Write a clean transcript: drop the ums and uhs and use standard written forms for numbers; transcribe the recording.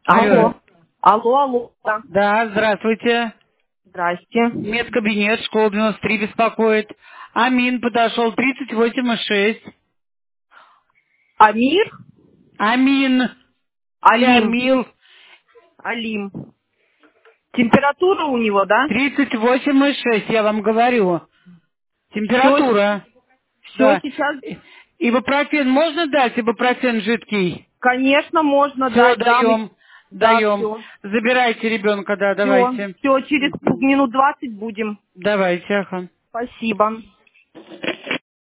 Алло. Алло. Алло, алло. Да. Да, здравствуйте. Здрасте. Медкабинет, школа 93 беспокоит. Амин подошел, 38,6. Амир? Амин. Или Алим. Амил. Алим. Температура у него, да? 38,6, я вам говорю. Все, Температура. все Да. сейчас, Ибупрофен можно дать? Ибупрофен жидкий? конечно, можно Все, дать, дам. даем. Да, Даем. все. Забирайте ребенка, да, Все, давайте. все, через минут 20 будем. Давайте, ага. Спасибо.